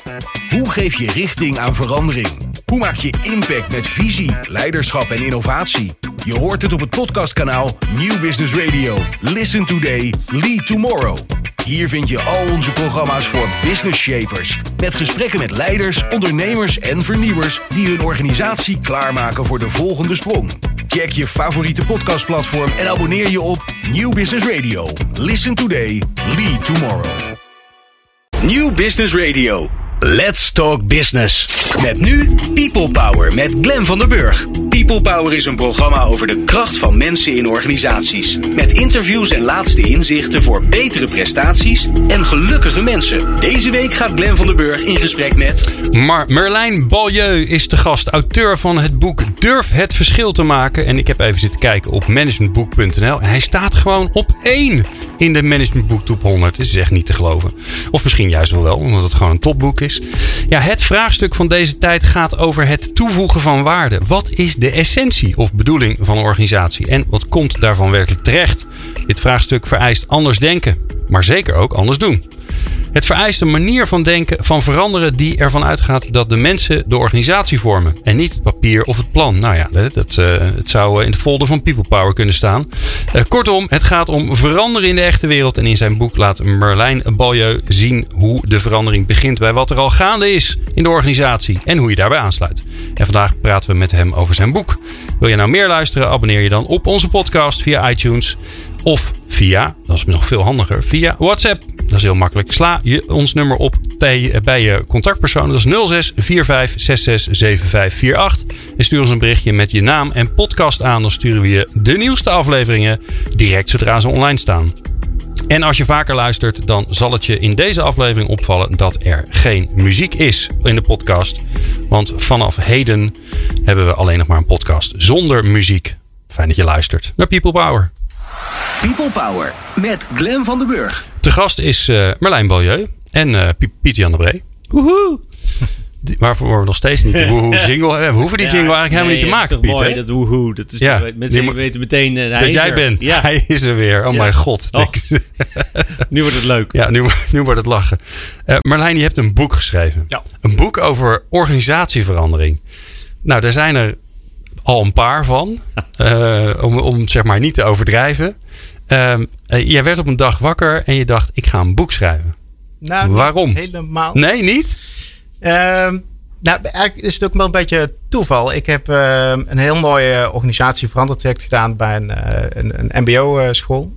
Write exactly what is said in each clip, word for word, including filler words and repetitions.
Hoe geef je richting aan verandering? Hoe maak je impact met visie, leiderschap en innovatie? Je hoort het op het podcastkanaal Nieuw Business Radio. Listen today, lead tomorrow. Hier vind je al onze programma's voor business shapers. Met gesprekken met leiders, ondernemers en vernieuwers die hun organisatie klaarmaken voor de volgende sprong. Check je favoriete podcastplatform en abonneer je op Nieuw Business Radio. Listen today, lead tomorrow. Nieuw Business Radio. Let's talk business. Met nu People Power met Glenn van der Burg. People Power is een programma over de kracht van mensen in organisaties. Met interviews en laatste inzichten voor betere prestaties en gelukkige mensen. Deze week gaat Glenn van der Burg in gesprek met... Mar- Merlijn Beaulieu is de gast, auteur van het boek Durf het verschil te maken. En ik heb even zitten kijken op managementboek punt n l. En hij staat gewoon op één in de Managementboek Top honderd. Dat is echt niet te geloven. Of misschien juist wel wel, omdat het gewoon een topboek is. Ja, het vraagstuk van deze tijd gaat over het toevoegen van waarde. Wat is de essentie of bedoeling van een organisatie? En wat komt daarvan werkelijk terecht? Dit vraagstuk vereist anders denken, maar zeker ook anders doen. Het vereist een manier van denken, van veranderen die ervan uitgaat dat de mensen de organisatie vormen. En niet het papier of het plan. Nou ja, dat, uh, het zou in de folder van People Power kunnen staan. Uh, kortom, het gaat om veranderen in de echte wereld. En in zijn boek laat Merlijn Beaulieu zien hoe de verandering begint bij wat er al gaande is in de organisatie. En hoe je daarbij aansluit. En vandaag praten we met hem over zijn boek. Wil je nou meer luisteren? Abonneer je dan op onze podcast via iTunes. Of via, dat is nog veel handiger, via WhatsApp. Dat is heel makkelijk. Sla je ons nummer op bij je contactpersoon. Dat is nul zes vier vijf zes zes zeven vijf vier acht. En stuur ons een berichtje met je naam en podcast aan. Dan sturen we je de nieuwste afleveringen direct zodra ze online staan. En als je vaker luistert, dan zal het je in deze aflevering opvallen dat er geen muziek is in de podcast. Want vanaf heden hebben we alleen nog maar een podcast zonder muziek. Fijn dat je luistert naar People Power. People Power met Glenn van der Burg. Te gast is uh, Merlijn Beaulieu en uh, Pieter Jan de Bree. Woehoe! Die, waarvoor we nog steeds niet de woehoe jingle hebben. We hoeven die jingle ja, eigenlijk helemaal nee, niet te maken, Pieter. Mooi, dat woehoe. Dat is ja, toch, mensen die weten meteen uh, dat jij er. bent. Ja. Hij is er weer. Oh ja. Mijn god. Oh. Nu wordt het leuk. Ja, nu, nu wordt het lachen. Uh, Merlijn, je hebt een boek geschreven. Ja. Een boek over organisatieverandering. Nou, daar zijn er al een paar van. Uh, om, om zeg maar niet te overdrijven. Uh, jij werd op een dag wakker en je dacht, ik ga een boek schrijven. Nou, waarom? Helemaal. Nee, niet? Uh, nou, eigenlijk is het ook wel een beetje toeval. Ik heb uh, een heel mooie organisatieverandertraject gedaan bij een, uh, een, een mbo-school.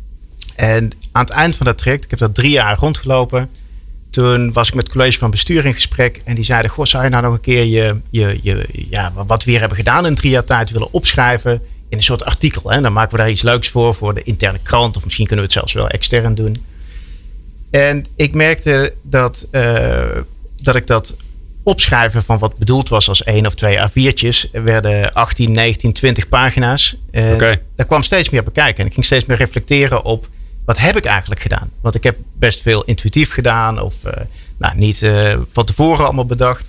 En aan het eind van dat traject, ik heb dat drie jaar rondgelopen. Toen was ik met het college van bestuur in gesprek. En die zeiden, goh, zou je nou nog een keer je, je, je, ja, wat we hier hebben gedaan in drie jaar tijd willen opschrijven in een soort artikel. Hè? Dan maken we daar iets leuks voor, voor de interne krant. Of misschien kunnen we het zelfs wel extern doen. En ik merkte dat, uh, dat ik dat opschrijven van wat bedoeld was als één of twee A viertjes. Er werden achttien, negentien, twintig pagina's. En okay. Daar kwam steeds meer bekijken. En ik ging steeds meer reflecteren op wat heb ik eigenlijk gedaan. Want ik heb best veel intuïtief gedaan. Of uh, nou, niet uh, van tevoren allemaal bedacht.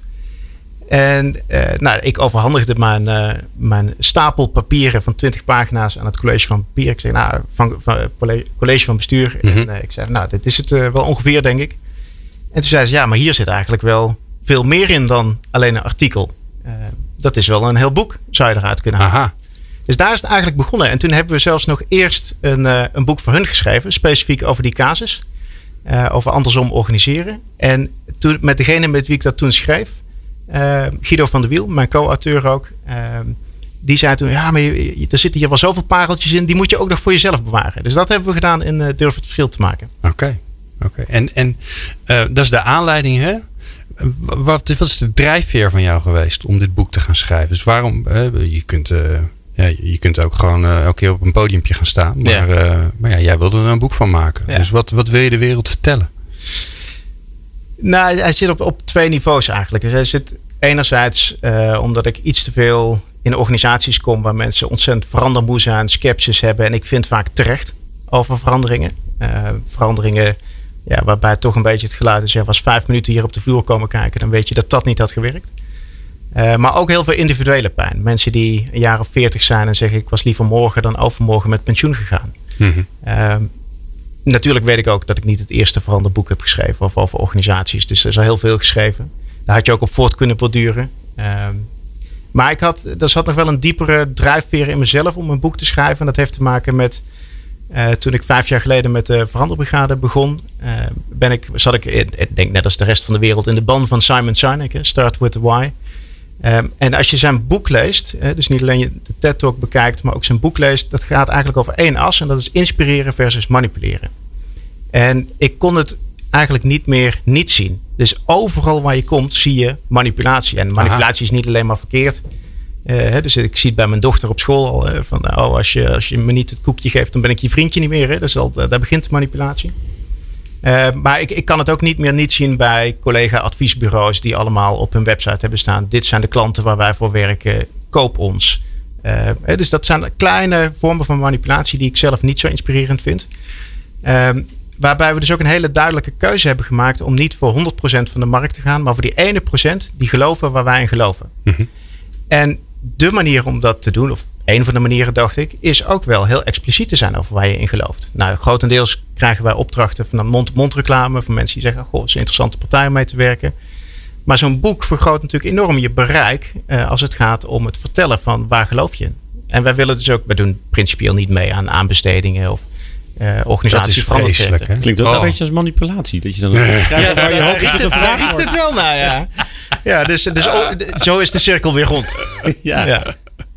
En uh, nou, ik overhandigde mijn, uh, mijn stapel papieren van twintig pagina's aan het college van bestuur. Ik zei, nou, van, van college van bestuur. Mm-hmm. En uh, ik zei, nou, dit is het uh, wel ongeveer, denk ik. En toen zei ze, ja, maar hier zit eigenlijk wel veel meer in dan alleen een artikel. Uh, dat is wel een heel boek, zou je eruit kunnen halen. Aha. Dus daar is het eigenlijk begonnen. En toen hebben we zelfs nog eerst een, uh, een boek voor hun geschreven. Specifiek over die casus. Uh, over andersom organiseren. En toen, met degene met wie ik dat toen schreef. Uh, Guido van der Wiel, mijn co-auteur ook. Uh, die zei toen, ja, maar je, je, er zitten hier wel zoveel pareltjes in. Die moet je ook nog voor jezelf bewaren. Dus dat hebben we gedaan in uh, Durf het verschil te maken. Oké. Okay. Okay. En, en uh, dat is de aanleiding, hè? Wat, wat is de drijfveer van jou geweest om dit boek te gaan schrijven? Dus waarom, uh, je kunt... Uh, Ja, je kunt ook gewoon uh, elke keer op een podiumpje gaan staan. Maar, ja. Uh, maar ja, jij wilde er een boek van maken. Ja. Dus wat, wat wil je de wereld vertellen? Nou, hij zit op, op twee niveaus eigenlijk. Dus hij zit enerzijds uh, omdat ik iets te veel in organisaties kom waar mensen ontzettend verandermoe zijn, sceptisch hebben. En ik vind vaak terecht over veranderingen. Uh, veranderingen ja, waarbij toch een beetje het geluid is. Ja, was vijf minuten hier op de vloer komen kijken. Dan weet je dat dat niet had gewerkt. Uh, maar ook heel veel individuele pijn. Mensen die een jaar of veertig zijn en zeggen, ik was liever morgen dan overmorgen met pensioen gegaan. Mm-hmm. Uh, natuurlijk weet ik ook dat ik niet het eerste veranderboek heb geschreven of over organisaties. Dus er is al heel veel geschreven. Daar had je ook op voort kunnen borduren. Um, maar ik had, er zat nog wel een diepere drijfveer in mezelf om een boek te schrijven. En dat heeft te maken met uh, toen ik vijf jaar geleden met de Veranderbrigade begon. Uh, ben ik, zat ik, ik denk net als de rest van de wereld, in de ban van Simon Sinek. Start with the Why. Um, en als je zijn boek leest, hè, dus niet alleen je de TED Talk bekijkt, maar ook zijn boek leest, dat gaat eigenlijk over één as. En dat is inspireren versus manipuleren. En ik kon het eigenlijk niet meer niet zien. Dus overal waar je komt, zie je manipulatie. En manipulatie Aha. is niet alleen maar verkeerd. Uh, hè, dus ik zie het bij mijn dochter op school al. Uh, van, oh, als je, als je me niet het koekje geeft, dan ben ik je vriendje niet meer. Hè. Dus al, daar begint de manipulatie. Uh, maar ik, ik kan het ook niet meer niet zien bij collega-adviesbureaus die allemaal op hun website hebben staan. Dit zijn de klanten waar wij voor werken. Koop ons. Uh, dus dat zijn kleine vormen van manipulatie die ik zelf niet zo inspirerend vind. Uh, waarbij we dus ook een hele duidelijke keuze hebben gemaakt om niet voor honderd procent van de markt te gaan, maar voor die ene procent die geloven waar wij in geloven. Mm-hmm. En de manier om dat te doen, of een van de manieren dacht ik, is ook wel heel expliciet te zijn over waar je in gelooft. Nou, grotendeels krijgen wij opdrachten van mond-to-mond reclame van mensen die zeggen, goh, het is een interessante partij om mee te werken. Maar zo'n boek vergroot natuurlijk enorm je bereik uh, als het gaat om het vertellen van waar geloof je in. En wij willen dus ook, wij doen principieel niet mee aan aanbestedingen of uh, organisaties. Dat is vreselijk, hè? Klinkt ook oh. een beetje als manipulatie. Dat je dan ja, ja, waar je ja, riekt het, daar riekt het wel naar, ja. Ja, dus, dus oh, zo is de cirkel weer rond. Ja. ja.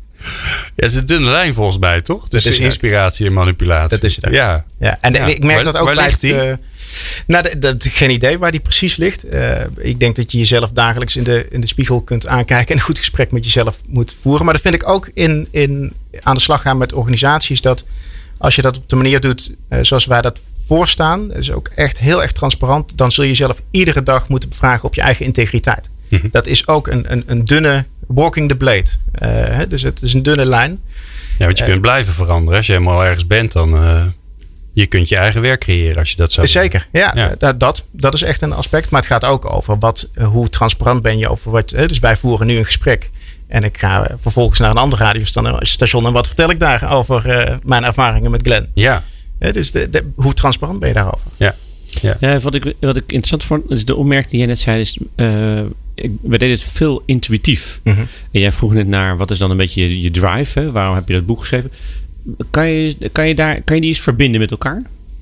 Ja, het is een dunne lijn volgens mij, toch? Tussen inspiratie en manipulatie. Dat is het ook. Ja. Ja. En ja. ik merk waar, dat ook bij het... Uh, nou, dat, dat, geen idee waar die precies ligt. Uh, ik denk dat je jezelf dagelijks in de, in de spiegel kunt aankijken en een goed gesprek met jezelf moet voeren. Maar dat vind ik ook in, in aan de slag gaan met organisaties. Dat als je dat op de manier doet uh, zoals wij dat voorstaan, is ook echt heel erg transparant. Dan zul je jezelf iedere dag moeten bevragen op je eigen integriteit. Mm-hmm. Dat is ook een, een, een dunne walking the blade. Uh, dus het is een dunne lijn. Ja, want je uh, kunt blijven veranderen. Als je helemaal ergens bent, dan uh, je kunt je eigen werk creëren als je dat zou Zeker, ja. ja. Uh, dat, dat is echt een aspect. Maar het gaat ook over wat, uh, hoe transparant ben je over wat. Uh, dus wij voeren nu een gesprek. En ik ga uh, vervolgens naar een ander radiostation. En wat vertel ik daar over uh, mijn ervaringen met Glenn? Ja. Uh, dus de, de, hoe transparant ben je daarover? Ja. Ja. Ja, wat, ik, wat ik interessant vond, is de opmerking die jij net zei, is, uh, ik, we deden het veel intuïtief. Mm-hmm. En jij vroeg net naar, wat is dan een beetje je, je drive? Hè? Waarom heb je dat boek geschreven? Kan je, kan je, daar, kan je die eens verbinden met elkaar?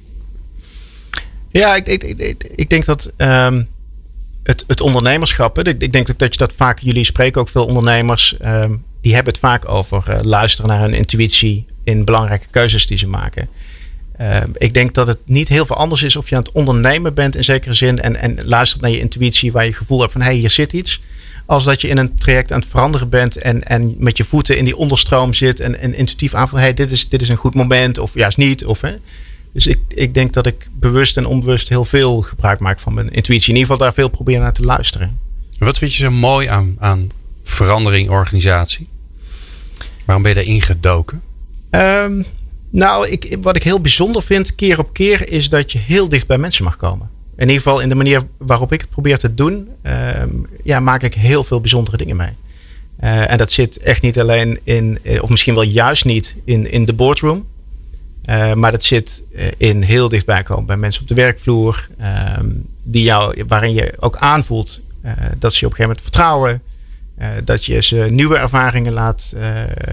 Ja, ik, ik, ik, ik denk dat um, het, het ondernemerschap, ik, ik denk dat je dat vaak, jullie spreken ook veel ondernemers, um, die hebben het vaak over uh, luisteren naar hun intuïtie in belangrijke keuzes die ze maken. Uh, ik denk dat het niet heel veel anders is of je aan het ondernemen bent in zekere zin en, en luistert naar je intuïtie waar je het gevoel hebt van hé, hey, hier zit iets. Als dat je in een traject aan het veranderen bent en, en met je voeten in die onderstroom zit en, en intuïtief aanvoelt, hé, hey, dit is, dit is een goed moment of juist niet. Of, hè. Dus ik, ik denk dat ik bewust en onbewust heel veel gebruik maak van mijn intuïtie. In ieder geval daar veel proberen naar te luisteren. Wat vind je zo mooi aan, aan verandering organisatie? Waarom ben je daarin gedoken? Um, Nou, ik, wat ik heel bijzonder vind, keer op keer, is dat je heel dicht bij mensen mag komen. In ieder geval in de manier waarop ik het probeer te doen, um, ja, maak ik heel veel bijzondere dingen mee. Uh, en dat zit echt niet alleen in, of misschien wel juist niet in, in de boardroom. Uh, maar dat zit in heel dichtbij komen bij mensen op de werkvloer. Um, die jou, waarin je ook aanvoelt uh, dat ze je op een gegeven moment vertrouwen. Uh, dat je ze nieuwe ervaringen laat uh,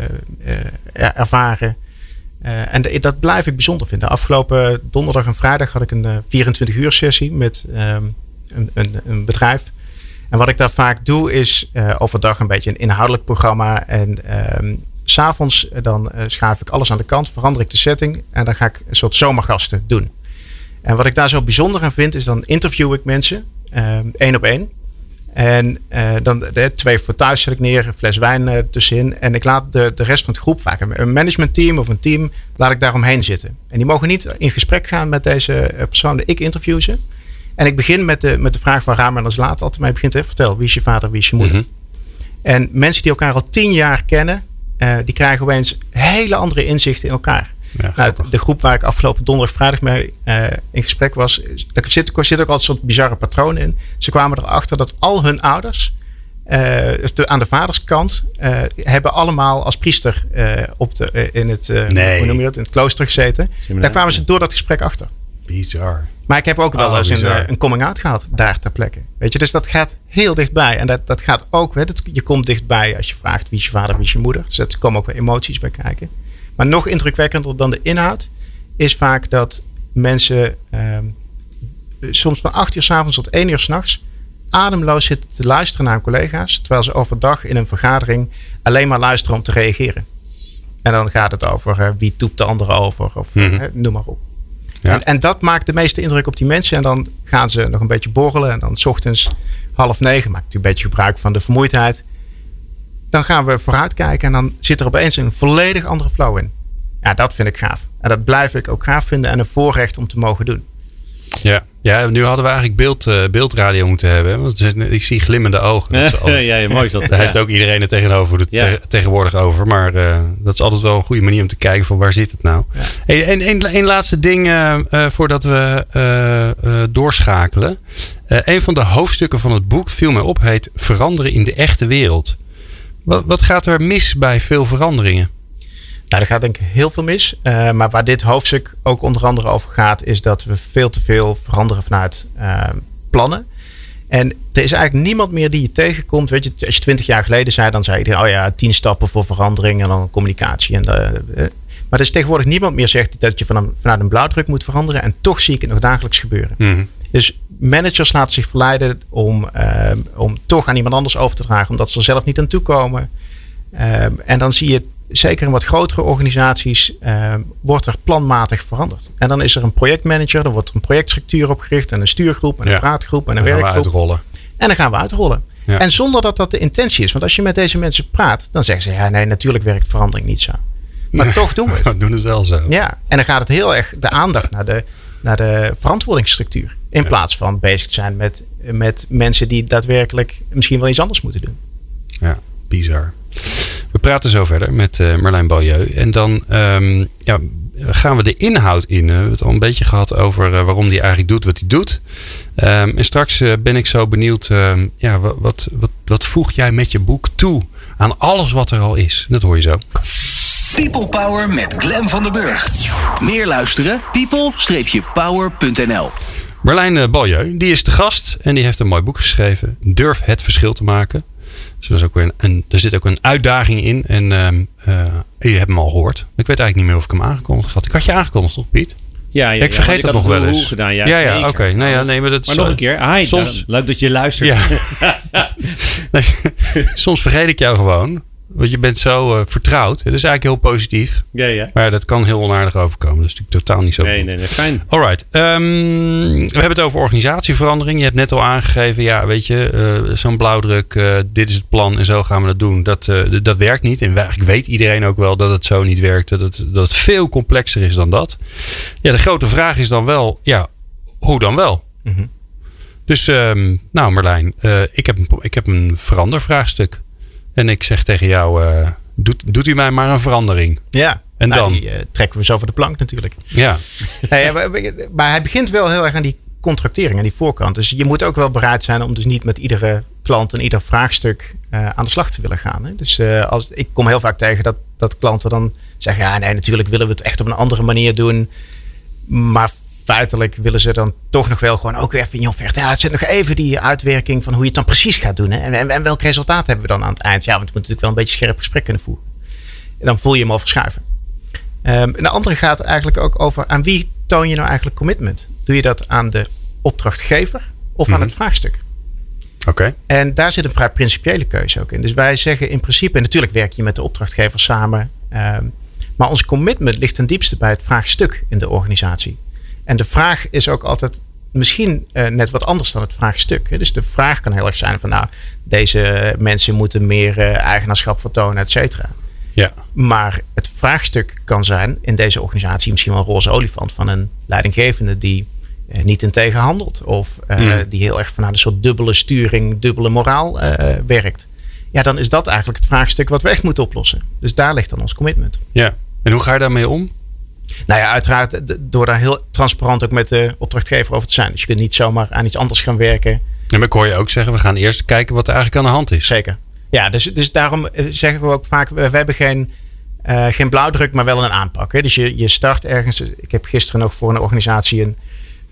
uh, ervaren. Uh, en de, dat blijf ik bijzonder vinden. Afgelopen donderdag en vrijdag had ik een uh, vierentwintig uur sessie met um, een, een, een bedrijf. En wat ik daar vaak doe is uh, overdag een beetje een inhoudelijk programma. En um, 's avonds dan uh, schuif ik alles aan de kant, verander ik de setting. En dan ga ik een soort zomergasten doen. En wat ik daar zo bijzonder aan vind is dan interview ik mensen. Um, één op één. En uh, dan de, twee voor thuis zet ik neer, een fles wijn uh, tussenin. En ik laat de, de rest van het groep, vaak een managementteam of een team, laat ik daaromheen zitten. En die mogen niet in gesprek gaan met deze persoon. Ik interview ze. En ik begin met de, met de vraag waar Ramen als laat altijd mee begint. Hè, vertel, wie is je vader, wie is je moeder? Mm-hmm. En mensen die elkaar al tien jaar kennen, uh, die krijgen opeens hele andere inzichten in elkaar. Ja, nou, de groep waar ik afgelopen donderdag, vrijdag mee uh, in gesprek was, daar zit, zit ook al een soort bizarre patroon in. Ze kwamen erachter dat al hun ouders, uh, de, aan de vaderskant, uh, hebben allemaal als priester uh, op de, uh, in, het, uh, nee. hoe noem je dat, in het klooster gezeten. Daar kwamen ze door dat gesprek achter. Bizar. Maar ik heb ook wel Oh, eens een, bizar. eh, een coming-out gehad daar ter plekke. Weet je, dus dat gaat heel dichtbij. En dat, dat gaat ook, hè, dat, je komt dichtbij als je vraagt wie is je vader, wie is je moeder. Dus er komen ook weer emoties bij kijken. Maar nog indrukwekkender dan de inhoud is vaak dat mensen ehm, soms van acht uur 's avonds tot één uur 's nachts ademloos zitten te luisteren naar hun collega's. Terwijl ze overdag in een vergadering alleen maar luisteren om te reageren. En dan gaat het over uh, wie toept de ander over of Mm-hmm. uh, noem maar op. Ja. En, en dat maakt de meeste indruk op die mensen. En dan gaan ze nog een beetje borrelen. En dan 's ochtends half negen, maak ik een beetje gebruik van de vermoeidheid. Dan gaan we vooruitkijken en dan zit er opeens een volledig andere flow in. Ja, dat vind ik gaaf. En dat blijf ik ook gaaf vinden en een voorrecht om te mogen doen. Ja. ja, nu hadden we eigenlijk beeld, uh, beeldradio moeten hebben. Want ik zie glimmende ogen. Dat is alles. ja, ja, mooi is dat. Daar ja. heeft ook iedereen het tegenover de, Ja. te- tegenwoordig over. Maar uh, dat is altijd wel een goede manier om te kijken van waar zit het nou. Ja. Hey, en een, een laatste ding uh, uh, voordat we uh, uh, doorschakelen. Uh, een van de hoofdstukken van het boek, viel mij op, heet Veranderen in de echte wereld. Wat, wat gaat er mis bij veel veranderingen? Nou, er gaat denk ik heel veel mis. Uh, maar waar dit hoofdstuk ook onder andere over gaat, is dat we veel te veel veranderen vanuit uh, plannen. En er is eigenlijk niemand meer die je tegenkomt. Weet je, als je twintig jaar geleden zei, dan zei iedereen, oh ja, tien stappen voor verandering en dan communicatie. En, uh, uh, maar er is tegenwoordig niemand meer zegt dat je van een, vanuit een blauwdruk moet veranderen. En toch zie ik het nog dagelijks gebeuren. Mm-hmm. Dus managers laten zich verleiden om, uh, om toch aan iemand anders over te dragen, omdat ze er zelf niet aan toe komen. Uh, en dan zie je, zeker in wat grotere organisaties, uh, wordt er planmatig veranderd. En dan is er een projectmanager, dan wordt er een projectstructuur opgericht en een stuurgroep en een Ja. praatgroep en een Dan gaan we werkgroep. uitrollen. En dan gaan we uitrollen. Ja. En zonder dat dat de intentie is. Want als je met deze mensen praat, dan zeggen ze, ja nee, natuurlijk werkt verandering niet zo. Maar Nee. toch doen we het. We doen het wel zo. Ja, en dan gaat het heel erg de aandacht naar de, naar de verantwoordingsstructuur. In Ja. plaats van bezig te zijn met, met mensen die daadwerkelijk misschien wel iets anders moeten doen. Ja, bizar. We praten zo verder met uh, Merlijn Beaulieu. En dan um, ja, gaan we de inhoud in. We hebben het al een beetje gehad over uh, waarom hij eigenlijk doet wat hij doet. Um, en straks uh, ben ik zo benieuwd. Uh, ja, wat, wat, wat, wat voeg jij met je boek toe aan alles wat er al is? Dat hoor je zo. People Power met Glenn van den Burg. Meer luisteren? people power punt n l. Merlijn uh, Beaulieu, die is de gast. En die heeft een mooi boek geschreven. Durf het verschil te maken. Dus er, is ook weer een, een, er zit ook een uitdaging in. En uh, uh, je hebt hem al gehoord. Ik weet eigenlijk niet meer of ik hem aangekondigd had. Ik had je aangekondigd, toch Piet? Ja, ja, ik ja, vergeet want dat ik nog had wel het eens. Gedaan, ja, ja, ja zeker. oké. Okay. Nou ja, nee, maar dat maar is, nog een keer. Hi, soms, dan, leuk dat je luistert. Ja. nee, soms vergeet ik jou gewoon. Want je bent zo uh, vertrouwd. Het is eigenlijk heel positief. ja, ja. Maar dat kan heel onaardig overkomen. Dat is natuurlijk totaal niet zo. Nee, nee, nee. Fijn. Alright. Um, we hebben het over organisatieverandering. Je hebt net al aangegeven. Ja, weet je. Uh, zo'n blauwdruk. Uh, dit is het plan. En zo gaan we dat doen. Dat, uh, dat werkt niet. En eigenlijk weet iedereen ook wel dat het zo niet werkt. Dat het, dat het veel complexer is dan dat. Ja, de grote vraag is dan wel. Ja, hoe dan wel? Mm-hmm. Dus, um, nou Merlijn. Uh, ik, heb een, ik heb een verandervraagstuk. En ik zeg tegen jou, uh, doet, doet u mij maar een verandering. Ja, En nou, dan? die uh, trekken we zo over de plank natuurlijk. Ja. Nee, maar, maar hij begint wel heel erg aan die contractering, aan die voorkant. Dus je moet ook wel bereid zijn om dus niet met iedere klant en ieder vraagstuk uh, aan de slag te willen gaan. Hè? Dus uh, als, ik kom heel vaak tegen dat, dat klanten dan zeggen, ja nee, natuurlijk willen we het echt op een andere manier doen. Maar feitelijk willen ze dan toch nog wel gewoon ook even in je offerte. Ja, het zit nog even die uitwerking van hoe je het dan precies gaat doen. Hè? En, en, en welk resultaat hebben we dan aan het eind? Ja, want we moeten natuurlijk wel een beetje scherp gesprek kunnen voeren. En dan voel je hem al verschuiven. Um, en de andere gaat eigenlijk ook over aan wie toon je nou eigenlijk commitment? Doe je dat aan de opdrachtgever of Mm-hmm. aan het vraagstuk? Oké. Okay. En daar zit een vrij principiële keuze ook in. Dus wij zeggen in principe, en natuurlijk werk je met de opdrachtgever samen. Um, maar ons commitment ligt ten diepste bij het vraagstuk in de organisatie. En de vraag is ook altijd misschien uh, net wat anders dan het vraagstuk. Hè? Dus de vraag kan heel erg zijn van nou, deze mensen moeten meer uh, eigenaarschap vertonen, et cetera. Ja. Maar het vraagstuk kan zijn in deze organisatie misschien wel een roze olifant van een leidinggevende die uh, niet integer handelt. Of uh, mm. die heel erg vanuit een soort dubbele sturing, dubbele moraal uh, werkt. Ja, dan is dat eigenlijk het vraagstuk wat we echt moeten oplossen. Dus daar ligt dan ons commitment. Ja. En hoe ga je daarmee om? Nou ja, uiteraard door daar heel transparant ook met de opdrachtgever over te zijn. Dus je kunt niet zomaar aan iets anders gaan werken. En maar ik hoor je ook zeggen, we gaan eerst kijken wat er eigenlijk aan de hand is. Zeker. Ja, dus, dus daarom zeggen we ook vaak, we hebben geen, uh, geen blauwdruk, maar wel een aanpak. Hè? Dus je, je start ergens. Ik heb gisteren nog voor een organisatie een,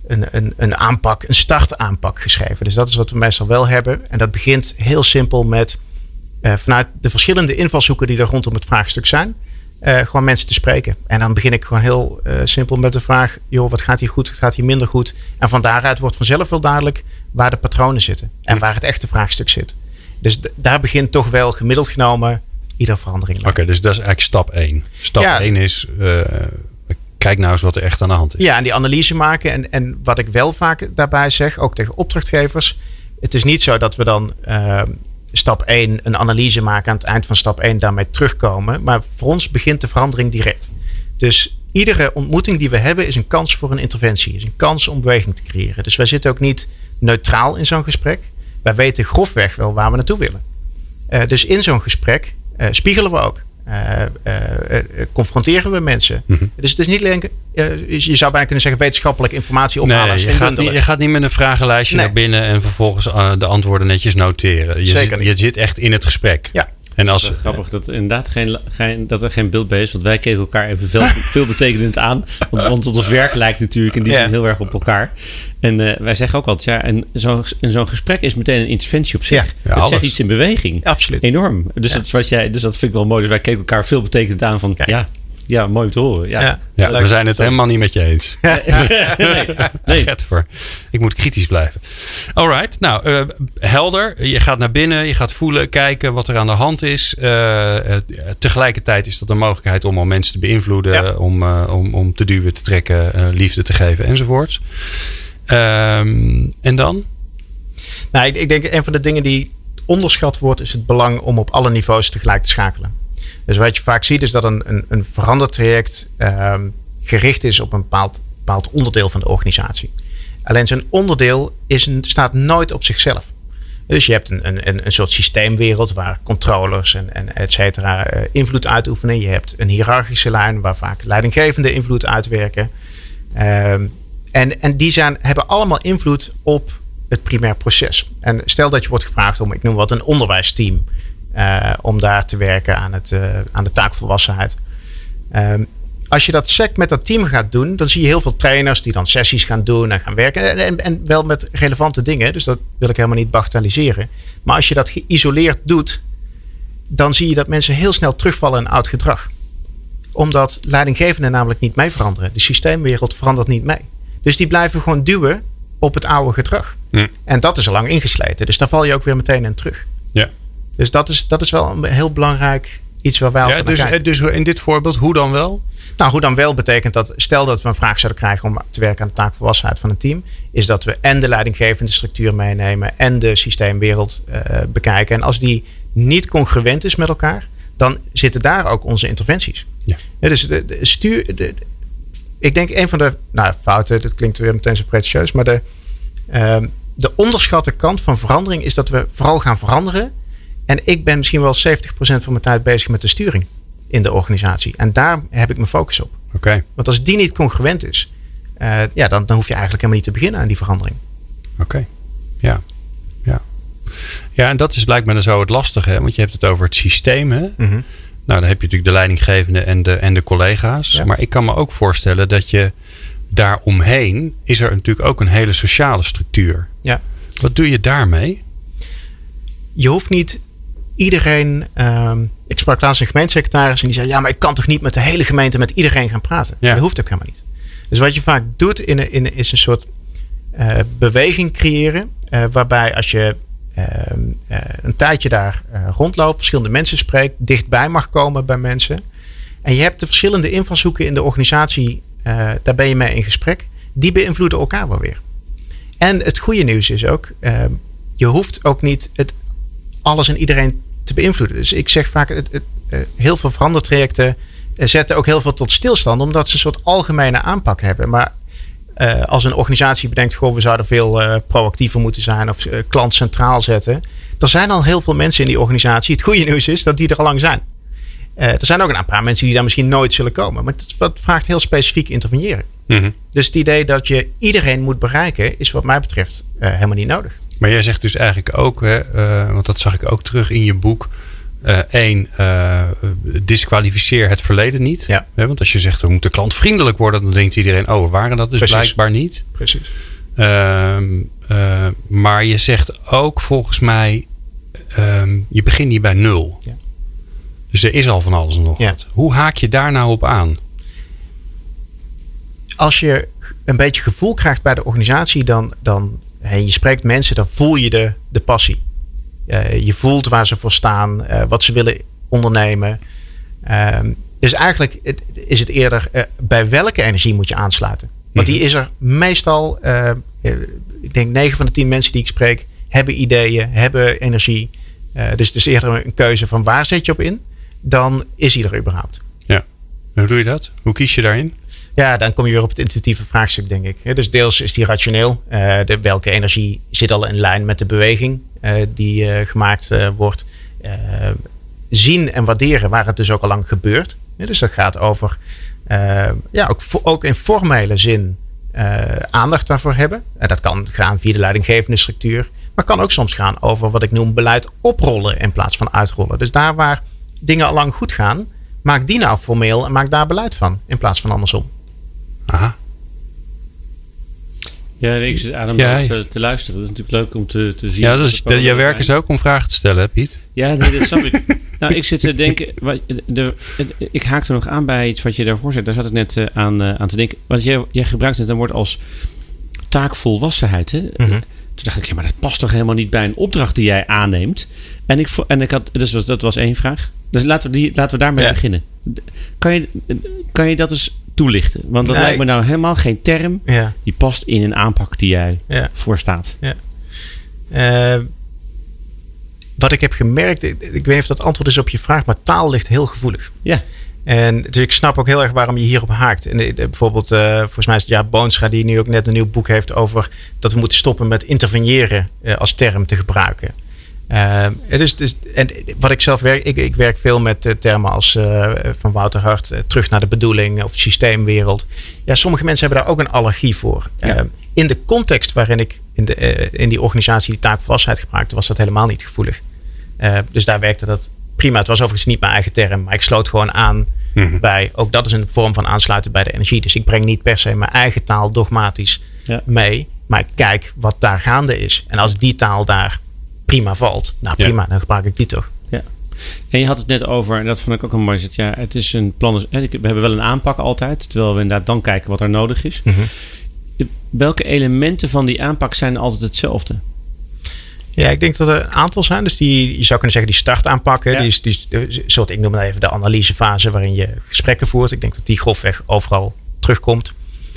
een, een, een aanpak, een startaanpak geschreven. Dus dat is wat we meestal wel hebben. En dat begint heel simpel met uh, vanuit de verschillende invalshoeken die er rondom het vraagstuk zijn, uh, gewoon mensen te spreken. En dan begin ik gewoon heel uh, simpel met de vraag, joh, wat gaat hier goed, wat gaat hier minder goed? En van daaruit wordt vanzelf wel duidelijk waar de patronen zitten en waar het echte vraagstuk zit. Dus d- daar begint toch wel gemiddeld genomen ieder verandering. Oké, okay, dus dat is eigenlijk stap één. Stap ja. één is, uh, kijk nou eens wat er echt aan de hand is. Ja, en die analyse maken. En, en wat ik wel vaak daarbij zeg, ook tegen opdrachtgevers. Het is niet zo dat we dan uh, stap één een analyse maken. Aan het eind van stap één daarmee terugkomen. Maar voor ons begint de verandering direct. Dus iedere ontmoeting die we hebben is een kans voor een interventie. Is een kans om beweging te creëren. Dus wij zitten ook niet neutraal in zo'n gesprek. Wij weten grofweg wel waar we naartoe willen. Uh, dus in zo'n gesprek uh, spiegelen we ook. Uh, uh, uh, confronteren we mensen. Mm-hmm. Dus het is niet alleen, uh, je zou bijna kunnen zeggen, wetenschappelijke informatie ophalen. Nee, je, gaat niet, je gaat niet met een vragenlijstje nee. naar binnen en vervolgens uh, de antwoorden netjes noteren. Je, Zeker zit, je zit echt in het gesprek. Ja. En als, het is grappig dat er inderdaad geen, geen, dat er geen beeld bij is. Want wij keken elkaar even veel, veel betekenend aan. Want, want ons werk lijkt natuurlijk in die zin ja. heel erg op elkaar. En uh, wij zeggen ook altijd, ja, en zo'n, en zo'n gesprek is meteen een interventie op zich. Ja, het zet iets in beweging. Ja, absoluut. Enorm. Dus, ja. dat is wat jij, dus dat vind ik wel mooi. Dus wij keken elkaar veel betekenend aan van, Kijk. ja... Ja, mooi om te horen. Ja, ja, ja we zijn het helemaal niet met je eens. nee, nee, nee. Voor. Ik moet kritisch blijven. Alright, nou, uh, helder. Je gaat naar binnen, je gaat voelen, kijken wat er aan de hand is. Uh, uh, tegelijkertijd is dat een mogelijkheid om al mensen te beïnvloeden. Ja. Om, uh, om, om te duwen, te trekken, uh, liefde te geven enzovoorts. Um, en dan? Nou, ik, ik denk een van de dingen die onderschat wordt, is het belang om op alle niveaus tegelijk te schakelen. Dus wat je vaak ziet is dat een, een, een verandertraject uh, gericht is op een bepaald, bepaald onderdeel van de organisatie. Alleen zo'n onderdeel is een, staat nooit op zichzelf. Dus je hebt een, een, een soort systeemwereld waar controllers en, en et cetera uh, invloed uitoefenen. Je hebt een hiërarchische lijn waar vaak leidinggevende invloed uitwerken. Uh, en, en die zijn, hebben allemaal invloed op het primair proces. En stel dat je wordt gevraagd om, ik noem wat, een onderwijsteam. Uh, om daar te werken aan, het, uh, aan de taakvolwassenheid. Um, als je dat sec met dat team gaat doen, dan zie je heel veel trainers die dan sessies gaan doen en gaan werken. En, en, en wel met relevante dingen, dus dat wil ik helemaal niet bagatelliseren. Maar als je dat geïsoleerd doet, dan zie je dat mensen heel snel terugvallen in oud gedrag. Omdat leidinggevenden namelijk niet mee veranderen. De systeemwereld verandert niet mee. Dus die blijven gewoon duwen op het oude gedrag. Hm. En dat is al lang ingesleten. Dus daar val je ook weer meteen in terug. Ja. Dus dat is, dat is wel een heel belangrijk iets waar wij altijd ja, dus, naar kijken. Dus in dit voorbeeld, hoe dan wel? Nou, hoe dan wel betekent dat, stel dat we een vraag zouden krijgen om te werken aan de taakvolwassenheid van een team, is dat we en de leidinggevende structuur meenemen en de systeemwereld uh, bekijken. En als die niet congruent is met elkaar, dan zitten daar ook onze interventies. Ja. Ja, dus de, de stuur, de, de, ik denk een van de nou, fouten, dat klinkt weer meteen zo pretentieus, maar de, uh, de onderschatte kant van verandering is dat we vooral gaan veranderen. En ik ben misschien wel zeventig procent van mijn tijd bezig met de sturing in de organisatie. En daar heb ik mijn focus op. Okay. Want als die niet congruent is, uh, ja, dan, dan hoef je eigenlijk helemaal niet te beginnen aan die verandering. Oké, okay. ja. ja. Ja, en dat is blijkbaar dan zo het lastige. Hè? Want je hebt het over het systeem. Hè? Mm-hmm. Nou, dan heb je natuurlijk de leidinggevende en de, en de collega's. Ja. Maar ik kan me ook voorstellen dat je daaromheen is er natuurlijk ook een hele sociale structuur. Ja. Wat doe je daarmee? Je hoeft niet iedereen... Um, ik sprak laatst een gemeentesecretaris en die zei, ja, maar ik kan toch niet met de hele gemeente met iedereen gaan praten. Ja. Dat hoeft ook helemaal niet. Dus wat je vaak doet in een, in een, is een soort uh, beweging creëren. Uh, waarbij als je uh, uh, een tijdje daar uh, rondloopt, verschillende mensen spreekt, dichtbij mag komen bij mensen. En je hebt de verschillende invalshoeken in de organisatie, uh, daar ben je mee in gesprek. Die beïnvloeden elkaar wel weer. En het goede nieuws is ook, uh, je hoeft ook niet het alles en iedereen te beïnvloeden. Dus ik zeg vaak, het, het, uh, heel veel verandertrajecten uh, zetten ook heel veel tot stilstand, omdat ze een soort algemene aanpak hebben. Maar uh, als een organisatie bedenkt, goh, we zouden veel uh, proactiever moeten zijn of uh, klant centraal zetten. Er zijn al heel veel mensen in die organisatie. Het goede nieuws is dat die er al lang zijn. Uh, er zijn ook een paar mensen die daar misschien nooit zullen komen. Maar dat vraagt heel specifiek interveneren. Mm-hmm. Dus het idee dat je iedereen moet bereiken, is wat mij betreft uh, helemaal niet nodig. Maar jij zegt dus eigenlijk ook, hè, uh, want dat zag ik ook terug in je boek, Uh, één, uh, disqualificeer het verleden niet. Ja. Hè, want als je zegt, we moeten klantvriendelijk worden, dan denkt iedereen, oh, we waren dat dus Precies. blijkbaar niet. Precies. Uh, uh, maar je zegt ook volgens mij, uh, je begint niet bij nul. Ja. Dus er is al van alles en nog ja. wat. Hoe haak je daar nou op aan? Als je een beetje gevoel krijgt bij de organisatie, dan, dan en je spreekt mensen, dan voel je de, de passie. Uh, je voelt waar ze voor staan, uh, wat ze willen ondernemen. Uh, dus eigenlijk het, is het eerder uh, bij welke energie moet je aansluiten. Want die is er meestal, uh, ik denk negen van de tien mensen die ik spreek, hebben ideeën, hebben energie. Uh, dus het is eerder een keuze van waar zet je op in, dan is die er überhaupt. Ja, en hoe doe je dat? Hoe kies je daarin? Ja, dan kom je weer op het intuïtieve vraagstuk, denk ik. Dus deels is die rationeel. Uh, de, welke energie zit al in lijn met de beweging uh, die uh, gemaakt uh, wordt. Uh, zien en waarderen waar het dus ook al lang gebeurt. Ja, dus dat gaat over, uh, ja, ook, ook in formele zin uh, aandacht daarvoor hebben. En dat kan gaan via de leidinggevende structuur. Maar kan ook soms gaan over wat ik noem beleid oprollen in plaats van uitrollen. Dus daar waar dingen al lang goed gaan, maak die nou formeel en maak daar beleid van. In plaats van andersom. Aha. Ja, ik zit aan hem ja, te, te luisteren. Dat is natuurlijk leuk om te, te zien. Ja, dus de, je werk is ook om vragen te stellen, hè, Piet? Ja, nee, dat snap ik. Nou, ik zit te denken... Wat, de, ik haak er nog aan bij iets wat je daarvoor zegt. Daar zat ik net uh, aan, uh, aan te denken. Want jij, jij gebruikt het een woord als taakvolwassenheid. Hè? Mm-hmm. Toen dacht ik, ja, maar dat past toch helemaal niet bij een opdracht die jij aanneemt. En ik, en ik had... Dus dat was één vraag. Dus laten we, die, laten we daarmee ja. beginnen. Kan je, kan je dat eens toelichten? Want dat nee, lijkt me nou helemaal geen term ja. die past in een aanpak die jij ja. voor staat. Ja. Uh, wat ik heb gemerkt, ik, ik weet niet of dat antwoord is op je vraag, maar taal ligt heel gevoelig. Ja. En dus ik snap ook heel erg waarom je hierop haakt. En de, de, bijvoorbeeld, uh, volgens mij is het Jaap Boonstra die nu ook net een nieuw boek heeft over dat we moeten stoppen met interveneren uh, als term te gebruiken. Uh, dus, dus, en wat ik zelf werk, ik, ik werk veel met uh, termen als uh, van Wouter Hart, uh, terug naar de bedoeling of systeemwereld. Ja, sommige mensen hebben daar ook een allergie voor. Ja. Uh, in de context waarin ik in, de, uh, in die organisatie die taakvolwassenheid gebruikte, was dat helemaal niet gevoelig. Uh, dus daar werkte dat prima. Het was overigens niet mijn eigen term, maar ik sloot gewoon aan mm-hmm. bij, ook dat is een vorm van aansluiten bij de energie. Dus ik breng niet per se mijn eigen taal dogmatisch ja. mee, maar ik kijk wat daar gaande is. En als die taal daar prima valt. Nou prima, ja. dan gebruik ik die toch. Ja. En je had het net over, en dat vond ik ook een mooi zet. Ja, het is een plan. We hebben wel een aanpak altijd, terwijl we inderdaad dan kijken wat er nodig is. Mm-hmm. Welke elementen van die aanpak zijn altijd hetzelfde? Ja, ik denk dat er een aantal zijn. Dus die, je zou kunnen zeggen, die startaanpakken. Ja. Die is, die is, soort, ik noem het even de analysefase waarin je gesprekken voert. Ik denk dat die grofweg overal terugkomt.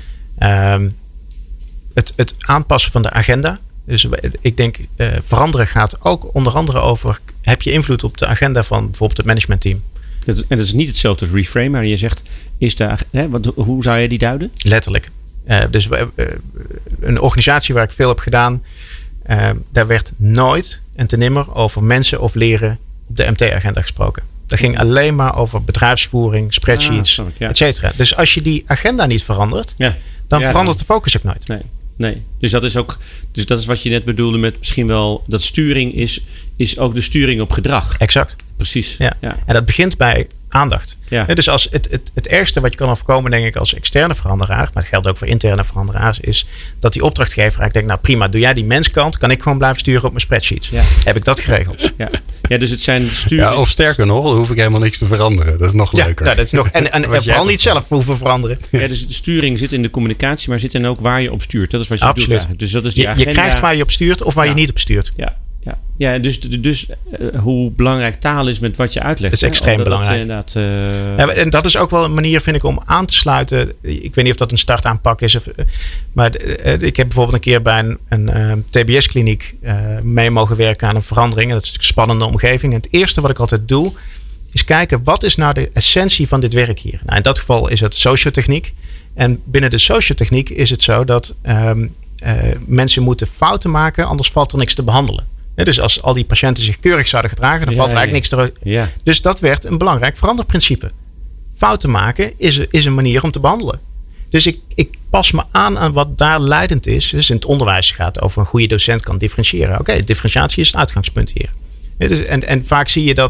Um, het, het aanpassen van de agenda. Dus ik denk, uh, veranderen gaat ook onder andere over, heb je invloed op de agenda van bijvoorbeeld het managementteam? En dat is niet hetzelfde reframe, maar je zegt, is de, hè, wat, hoe zou je die duiden? Letterlijk. Uh, dus uh, een organisatie waar ik veel heb gedaan, uh, daar werd nooit en te nimmer over mensen of leren op de M T-agenda gesproken. Dat ging alleen maar over bedrijfsvoering, spreadsheets, ah, ja. et cetera. Dus als je die agenda niet verandert, ja. dan ja, verandert de focus ook nooit. Nee. Nee, dus dat is ook, dus dat is wat je net bedoelde met misschien wel dat sturing is, is ook de sturing op gedrag. Exact. Precies. Ja. Ja. En dat begint bij aandacht. Ja. Dus als het, het, het ergste wat je kan overkomen, denk ik, als externe veranderaar, maar het geldt ook voor interne veranderaars, is dat die opdrachtgever eigenlijk denkt, nou prima, doe jij die menskant, kan ik gewoon blijven sturen op mijn spreadsheets. Ja. Heb ik dat geregeld? Ja. Ja, dus het zijn sturing. Ja, of sterker nog, dan hoef ik helemaal niks te veranderen. Dat is nog ja, leuker. Ja, dat is nog, en en, en vooral niet zelf hoeven veranderen. Ja, dus de sturing zit in de communicatie, maar zit dan ook waar je op stuurt. Dat is wat je Absoluut. doet eigenlijk. Dus dat is die je, agenda. je krijgt waar je op stuurt of waar ja. je niet op stuurt. Ja. Ja, ja dus, dus uh, hoe belangrijk taal is met wat je uitlegt. Dat is extreem hè? belangrijk. Dat, uh... ja, en dat is ook wel een manier, vind ik, om aan te sluiten. Ik weet niet of dat een startaanpak is. Of, maar uh, ik heb bijvoorbeeld een keer bij een, een uh, T B S-kliniek uh, mee mogen werken aan een verandering. En dat is een spannende omgeving. En het eerste wat ik altijd doe, is kijken, wat is nou de essentie van dit werk hier? Nou, in dat geval is het sociotechniek. En binnen de sociotechniek is het zo dat um, uh, mensen moeten fouten maken, anders valt er niks te behandelen. Ja, dus als al die patiënten zich keurig zouden gedragen, dan ja, valt er eigenlijk ja. niks te... Ja. Dus dat werd een belangrijk veranderprincipe. Fouten maken is, is een manier om te behandelen. Dus ik, ik pas me aan aan wat daar leidend is. Dus in het onderwijs gaat over een goede docent kan differentiëren. Oké, okay, differentiatie is het uitgangspunt hier. Ja, dus, en, en vaak zie je dat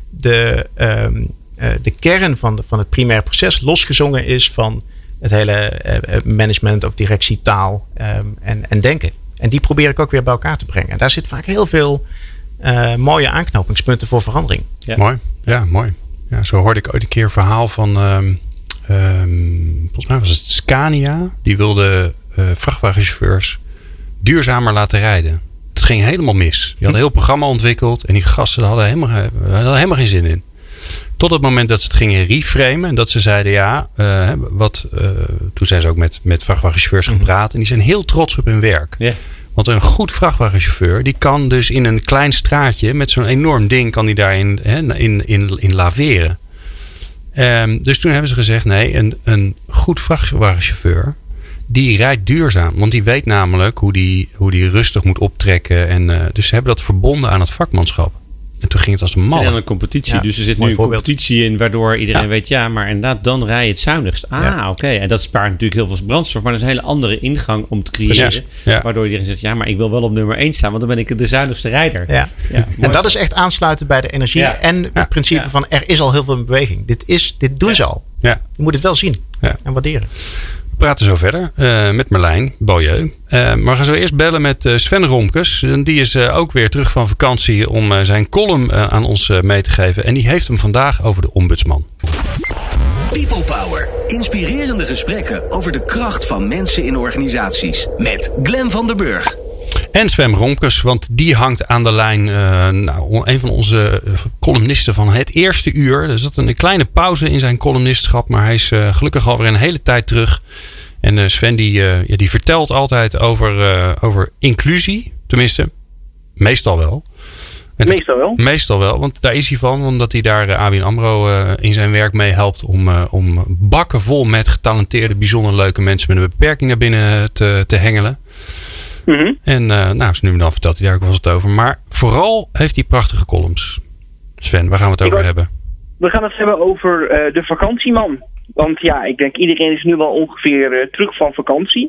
de, um, uh, de kern van, de, van het primaire proces losgezongen is van het hele uh, management of directietaal um, en, en denken. En die probeer ik ook weer bij elkaar te brengen. En daar zit vaak heel veel uh, mooie aanknopingspunten voor verandering. Ja. Mooi, ja, mooi. Ja, zo hoorde ik ooit een keer een verhaal van, um, um, volgens mij was het Scania. Die wilde uh, vrachtwagenchauffeurs duurzamer laten rijden. Het ging helemaal mis. Die hadden een heel programma ontwikkeld. En die gasten hadden helemaal, hadden helemaal geen zin in. Tot het moment dat ze het gingen reframen. En dat ze zeiden ja. Uh, wat, uh, toen zijn ze ook met, met vrachtwagenchauffeurs gaan praten. En die zijn heel trots op hun werk. Yeah. Want een goed vrachtwagenchauffeur. Die kan dus in een klein straatje. Met zo'n enorm ding. Kan die daarin hè, in, in, in laveren. Um, dus toen hebben ze gezegd. Nee een, een goed vrachtwagenchauffeur. Die rijdt duurzaam. Want die weet namelijk hoe die, hoe die rustig moet optrekken. En, uh, dus ze hebben dat verbonden aan het vakmanschap. En toen ging het als een malle. En dan een competitie. Ja, dus er zit nu een voorbeeld. competitie in. Waardoor iedereen ja. weet. Ja, maar inderdaad dan rij je het zuinigst. Ah, ja. oké. Okay. En dat spaart natuurlijk heel veel brandstof. Maar dat is een hele andere ingang om te creëren. Ja. Ja. Waardoor iedereen zegt. Ja, maar ik wil wel op nummer één staan. Want dan ben ik de zuinigste rijder. Ja. Ja, en dat is echt aansluiten bij de energie. Ja. En het ja. principe ja. van er is al heel veel beweging. Dit, is, dit doen ja. ze al. Ja. Je moet het wel zien. Ja. En waarderen. We praten zo verder uh, met Merlijn Beaulieu. Uh, maar we gaan zo eerst bellen met uh, Sven Romkes. En die is uh, ook weer terug van vakantie om uh, zijn column uh, aan ons uh, mee te geven. En die heeft hem vandaag over de ombudsman. People Power. Inspirerende gesprekken over de kracht van mensen in organisaties. Met Glenn van der Burg. En Sven Romkes, want die hangt aan de lijn. Uh, nou, een van onze columnisten van het eerste uur. Er zat een kleine pauze in zijn columnistschap. Maar hij is uh, gelukkig alweer een hele tijd terug. En uh, Sven die, uh, ja, die vertelt altijd over, uh, over inclusie. Tenminste, meestal wel. En meestal wel. Meestal wel, want daar is hij van. Omdat hij daar uh, A B N AMRO uh, in zijn werk mee helpt. Om, uh, om bakken vol met getalenteerde, bijzonder leuke mensen met een beperking naar binnen te, te hengelen. Mm-hmm. En uh, nou, zo nu en dan vertelt hij daar ook wel eens het over. Maar vooral heeft hij prachtige columns. Sven, waar gaan we het over was, hebben? We gaan het hebben over uh, de vakantieman. Want ja, ik denk iedereen is nu wel ongeveer uh, terug van vakantie.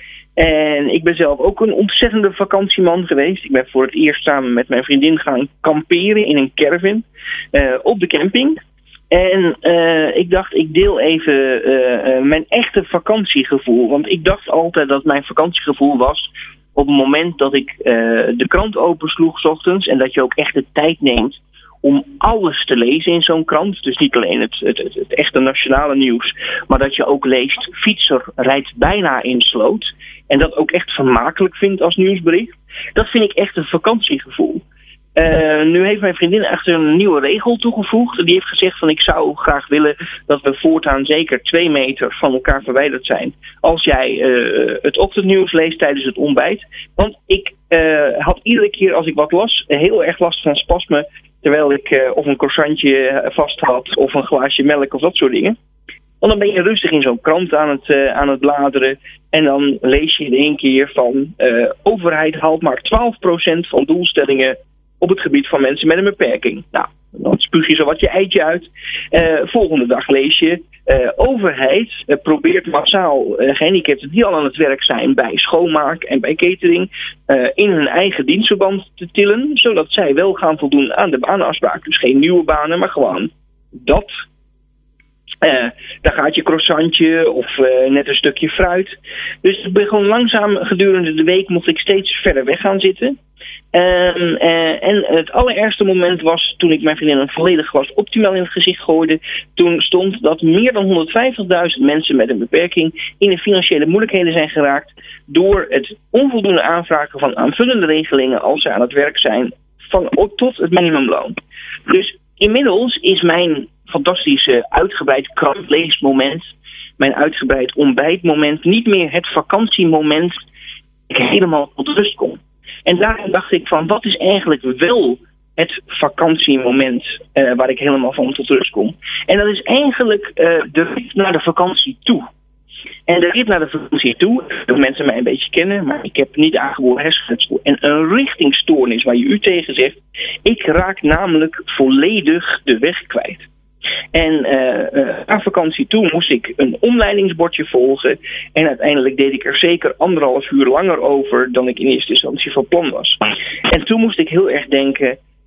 En ik ben zelf ook een ontzettende vakantieman geweest. Ik ben voor het eerst samen met mijn vriendin gaan kamperen in een caravan. Uh, op de camping. En uh, ik dacht, ik deel even uh, uh, mijn echte vakantiegevoel. Want ik dacht altijd dat mijn vakantiegevoel was op het moment dat ik uh, de krant opensloeg 's ochtends. En dat je ook echt de tijd neemt om alles te lezen in zo'n krant. Dus niet alleen het, het, het, het echte nationale nieuws. Maar dat je ook leest, fietser rijdt bijna in sloot. En dat ook echt vermakelijk vindt als nieuwsbericht. Dat vind ik echt een vakantiegevoel. Uh, nu heeft mijn vriendin echt een nieuwe regel toegevoegd. Die heeft gezegd van ik zou graag willen dat we voortaan zeker twee meter van elkaar verwijderd zijn. Als jij uh, het ochtendnieuws leest tijdens het ontbijt. Want ik uh, had iedere keer als ik wat las heel erg last van spasmen. Terwijl ik uh, of een croissantje vast had of een glaasje melk of dat soort dingen. Want dan ben je rustig in zo'n krant aan het, uh, aan het bladeren. En dan lees je in één keer van uh, overheid haalt maar twaalf procent van doelstellingen op het gebied van mensen met een beperking. Nou, dan spuug je zo wat je eitje uit. Uh, volgende dag lees je uh, overheid uh, probeert massaal uh, gehandicapten die al aan het werk zijn bij schoonmaak en bij catering uh, in hun eigen dienstverband te tillen, zodat zij wel gaan voldoen aan de banenafspraak. Dus geen nieuwe banen, maar gewoon dat. Uh, daar gaat je croissantje of uh, net een stukje fruit. Dus ik ben gewoon langzaam gedurende de week mocht ik steeds verder weg gaan zitten. Um, uh, en het allerergste moment was toen ik mijn vriendin een volledig glas optimaal in het gezicht gooide. Toen stond dat meer dan honderdvijftigduizend mensen met een beperking in de financiële moeilijkheden zijn geraakt door het onvoldoende aanvragen van aanvullende regelingen als ze aan het werk zijn van tot het minimumloon. Dus inmiddels is mijn fantastische uitgebreid krantleesmoment, mijn uitgebreid ontbijtmoment niet meer het vakantiemoment dat ik helemaal tot rust kom. En daarom dacht ik van, wat is eigenlijk wel het vakantiemoment uh, waar ik helemaal van tot rust kom? En dat is eigenlijk uh, de rit naar de vakantie toe. En de rit naar de vakantie toe, dat mensen mij een beetje kennen, maar ik heb niet aangeboren hersenletsel en een richtingstoornis waar je u tegen zegt. Ik raak namelijk volledig de weg kwijt. En uh, uh, aan vakantie toe moest ik een omleidingsbordje volgen. En uiteindelijk deed ik er zeker anderhalf uur langer over dan ik in eerste instantie van plan was. En toen moest ik heel erg denken,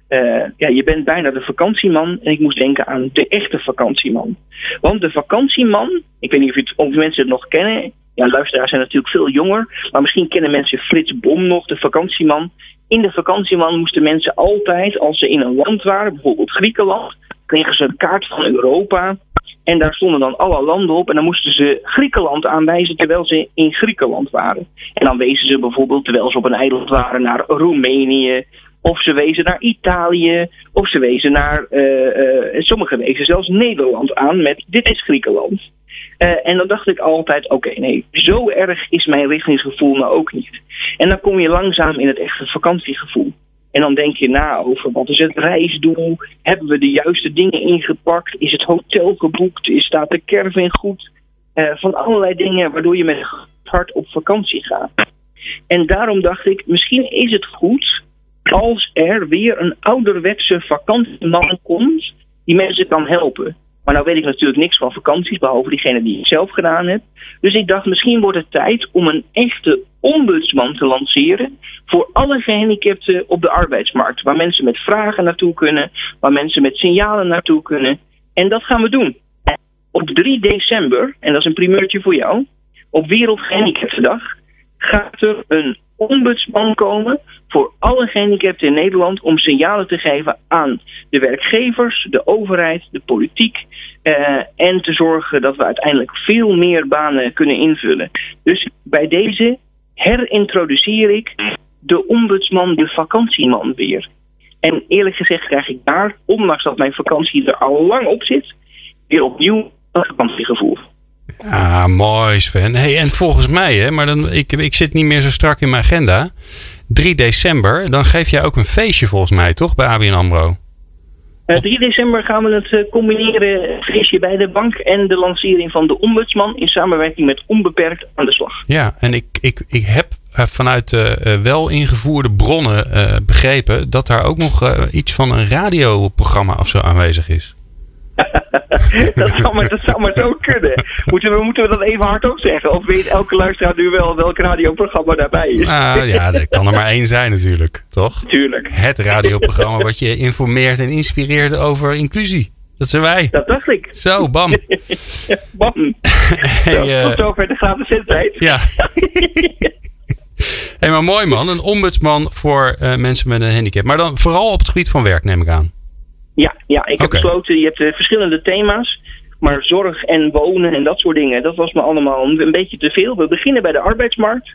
Uh, ja, je bent bijna de vakantieman. En ik moest denken aan de echte vakantieman. Want de vakantieman, ik weet niet of, het, of mensen het nog kennen. Ja, luisteraars zijn natuurlijk veel jonger. Maar misschien kennen mensen Frits Bom nog, de vakantieman. In de vakantieman moesten mensen altijd, als ze in een land waren, bijvoorbeeld Griekenland, kregen ze een kaart van Europa. En daar stonden dan alle landen op. En dan moesten ze Griekenland aanwijzen terwijl ze in Griekenland waren. En dan wezen ze bijvoorbeeld, terwijl ze op een eiland waren, naar Roemenië. Of ze wezen naar Italië. Of ze wezen naar, uh, uh, sommigen wezen zelfs Nederland aan met dit is Griekenland. Uh, en dan dacht ik altijd, oké, okay, nee, zo erg is mijn richtingsgevoel nou ook niet. En dan kom je langzaam in het echte vakantiegevoel. En dan denk je na over wat is het reisdoel? Hebben we de juiste dingen ingepakt? Is het hotel geboekt? Is, staat de caravan goed? Uh, van allerlei dingen waardoor je met hart op vakantie gaat. En daarom dacht ik, misschien is het goed als er weer een ouderwetse vakantieman komt die mensen kan helpen. Maar nou weet ik natuurlijk niks van vakanties, behalve diegene die ik zelf gedaan heb. Dus ik dacht, misschien wordt het tijd om een echte ombudsman te lanceren voor alle gehandicapten op de arbeidsmarkt. Waar mensen met vragen naartoe kunnen, waar mensen met signalen naartoe kunnen. En dat gaan we doen. Op drie december, en dat is een primeurtje voor jou, op Wereldgehandicaptendag gaat er een ombudsman komen voor alle gehandicapten in Nederland om signalen te geven aan de werkgevers, de overheid, de politiek uh, en te zorgen dat we uiteindelijk veel meer banen kunnen invullen. Dus bij deze herintroduceer ik de ombudsman, de vakantieman weer. En eerlijk gezegd krijg ik daar, ondanks dat mijn vakantie er al lang op zit, weer opnieuw een vakantiegevoel. Ah, mooi Sven. Hey, en volgens mij, hè, maar dan, ik, ik zit niet meer zo strak in mijn agenda. drie december, dan geef jij ook een feestje volgens mij, toch? Bij A B N AMRO. Uh, drie december gaan we het uh, combineren, het feestje bij de bank en de lancering van de ombudsman in samenwerking met Onbeperkt aan de slag. Ja, en ik, ik, ik heb uh, vanuit uh, uh, wel ingevoerde bronnen uh, begrepen dat daar ook nog uh, iets van een radioprogramma of zo aanwezig is. dat, zou maar, dat zou maar zo kunnen. Moeten we, moeten we dat even hardop zeggen? Of weet elke luisteraar nu wel welk radioprogramma daarbij is? Nou ja, er kan er maar één zijn natuurlijk, toch? Tuurlijk. Het radioprogramma wat je informeert en inspireert over inclusie. Dat zijn wij. Dat dacht ik. Zo, bam. bam. Hey, Zo, uh, tot zover de gratis zendtijd. Ja. Hey, maar mooi man. Een ombudsman voor uh, mensen met een handicap. Maar dan vooral op het gebied van werk, neem ik aan. Ja, ja, ik heb okay. besloten, je hebt uh, verschillende thema's. Maar zorg en wonen en dat soort dingen, dat was me allemaal een beetje te veel. We beginnen bij de arbeidsmarkt.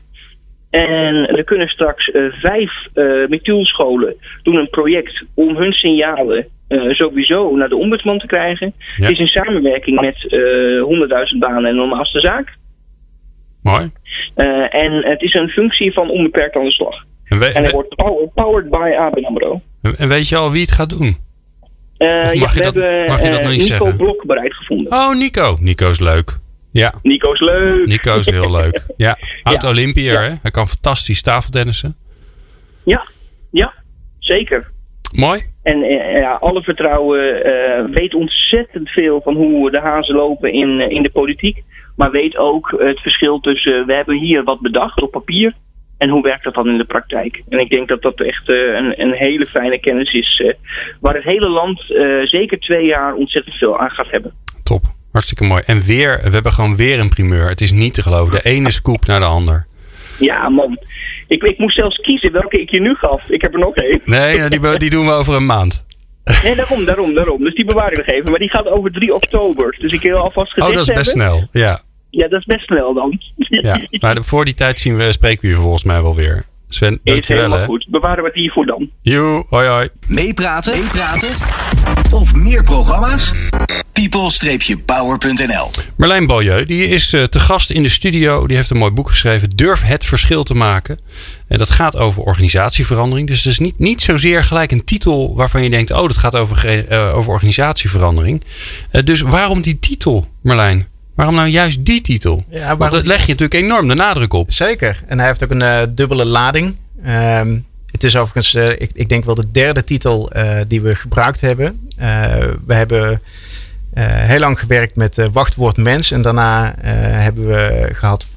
En er kunnen straks uh, vijf uh, methoolscholen doen een project om hun signalen uh, sowieso naar de ombudsman te krijgen. Ja. Het is in samenwerking met uh, honderdduizend banen en normaalste zaak. Mooi. Uh, en het is een functie van Onbeperkt aan de slag. En, we, en het we, wordt power, powered by A B N AMRO. En weet je al wie het gaat doen? Uh, ja, we dat, hebben mag je dat uh, nog niet Nico zeggen? Blok bereid gevonden. Oh, Nico. Nico is leuk. Ja. Nico is leuk. Nico is heel leuk. Ja. Oud-Olympiër, ja. hè? Hij kan fantastisch tafeltennissen. Ja, ja, zeker. Mooi. En uh, ja, alle vertrouwen, uh, weet ontzettend veel van hoe de hazen lopen in, uh, in de politiek. Maar weet ook het verschil tussen, uh, we hebben hier wat bedacht op papier. En hoe werkt dat dan in de praktijk? En ik denk dat dat echt uh, een, een hele fijne kennis is. Uh, waar het hele land uh, zeker twee jaar ontzettend veel aan gaat hebben. Top. Hartstikke mooi. En weer, we hebben gewoon weer een primeur. Het is niet te geloven. De ene scoop naar de ander. Ja man. Ik, ik moest zelfs kiezen welke ik je nu gaf. Ik heb er nog één. Nee, die, die doen we over een maand. Nee, daarom, daarom, daarom. Dus die bewaar ik nog even. Maar die gaat over drie oktober. Dus ik wil alvast gezegd Oh, dat is best hebben. snel. Ja. Ja, dat is best snel dan. Ja, maar de, voor die tijd zien we, spreken we je volgens mij wel weer. Sven, dankjewel hè. Goed, bewaren we het hiervoor dan. Joe, hoi hoi. Meepraten, meepraten of meer programma's? people power punt n l Marlijn Beaulieu, die is uh, te gast in de studio. Die heeft een mooi boek geschreven. Durf het verschil te maken. En dat gaat over organisatieverandering. Dus het is niet, niet zozeer gelijk een titel waarvan je denkt, oh, dat gaat over, uh, over organisatieverandering. Uh, dus waarom die titel, Marlijn? Waarom nou juist die titel? Ja, waarom... Want daar leg je natuurlijk enorm de nadruk op. Zeker. En hij heeft ook een uh, dubbele lading. Um, het is overigens, uh, ik, ik denk wel de derde titel uh, die we gebruikt hebben. Uh, we hebben uh, heel lang gewerkt met uh, wachtwoord mens. En daarna uh, hebben we gehad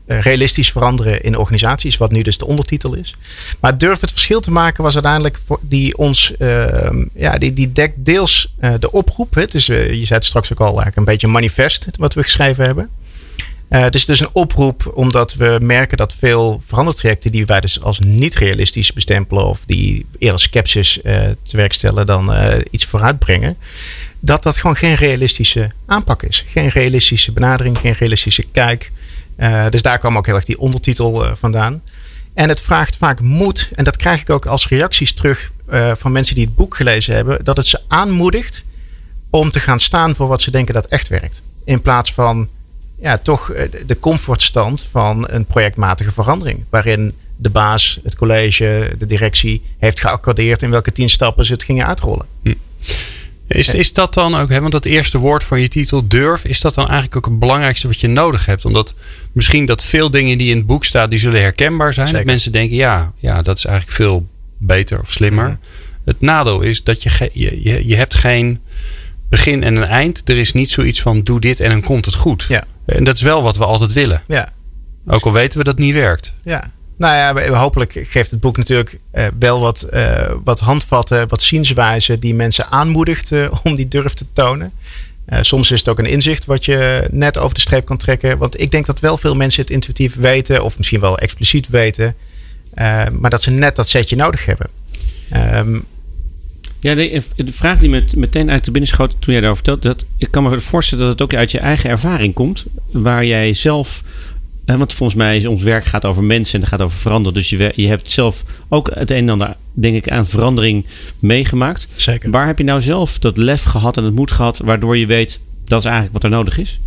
uh, realistisch veranderen in organisaties. Wat nu dus de ondertitel is. Maar durf het verschil te maken was uiteindelijk voor die ons... Uh, ja, die, die dekt deels uh, de oproep. Het is, uh, je zei het straks ook al eigenlijk een beetje een manifest wat we geschreven hebben. Uh, dus het is een oproep omdat we merken dat veel verandertrajecten die wij dus als niet realistisch bestempelen of die eerder sceptisch uh, te werk stellen dan uh, iets vooruitbrengen, dat dat gewoon geen realistische aanpak is. Geen realistische benadering, geen realistische kijk. Uh, dus daar kwam ook heel erg die ondertitel uh, vandaan. En het vraagt vaak moed, en dat krijg ik ook als reacties terug uh, van mensen die het boek gelezen hebben, dat het ze aanmoedigt om te gaan staan voor wat ze denken dat echt werkt. In plaats van ja, toch de comfortstand van een projectmatige verandering. Waarin de baas, het college, de directie heeft geaccordeerd in welke tien stappen ze het gingen uitrollen. Hm. Is, is dat dan ook, hè, want dat eerste woord van je titel, durf, is dat dan eigenlijk ook het belangrijkste wat je nodig hebt? Omdat misschien dat veel dingen die in het boek staan, die zullen herkenbaar zijn. Zeker. Dat mensen denken, ja, ja, dat is eigenlijk veel beter of slimmer. Mm-hmm. Het nadeel is dat je, ge, je, je, je hebt geen begin en een eind. Er is niet zoiets van, doe dit en dan komt het goed. Ja. En dat is wel wat we altijd willen. Ja. Ook al weten we dat het niet werkt. Ja. Nou ja, hopelijk geeft het boek natuurlijk uh, wel wat, uh, wat handvatten, wat zienswijzen die mensen aanmoedigt uh, om die durf te tonen. Uh, soms is het ook een inzicht wat je net over de streep kan trekken. Want ik denk dat wel veel mensen het intuïtief weten of misschien wel expliciet weten. Uh, maar dat ze net dat setje nodig hebben. Um, Ja, de, de vraag die me meteen uit de binnen schoot toen jij daarover vertelde, dat ik kan me voorstellen dat het ook uit je eigen ervaring komt, waar jij zelf, want volgens mij is ons werk gaat over mensen en het gaat over veranderen. Dus je, je hebt zelf ook het een en ander, denk ik, aan verandering meegemaakt. Zeker. Waar heb je nou zelf dat lef gehad en het moed gehad, waardoor je weet dat is eigenlijk wat er nodig is?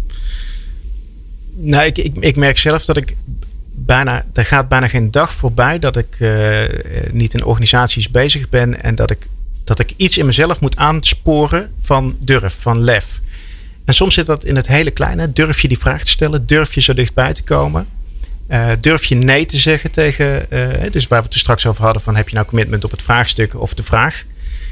Nou, ik, ik, ik merk zelf dat ik bijna, er gaat bijna geen dag voorbij dat ik uh, niet in organisaties bezig ben en dat ik dat ik iets in mezelf moet aansporen van durf, van lef. En soms zit dat in het hele kleine. Durf je die vraag te stellen? Durf je zo dichtbij te komen? Uh, durf je nee te zeggen tegen, uh, dus waar we het er straks over hadden, van heb je nou commitment op het vraagstuk of de vraag?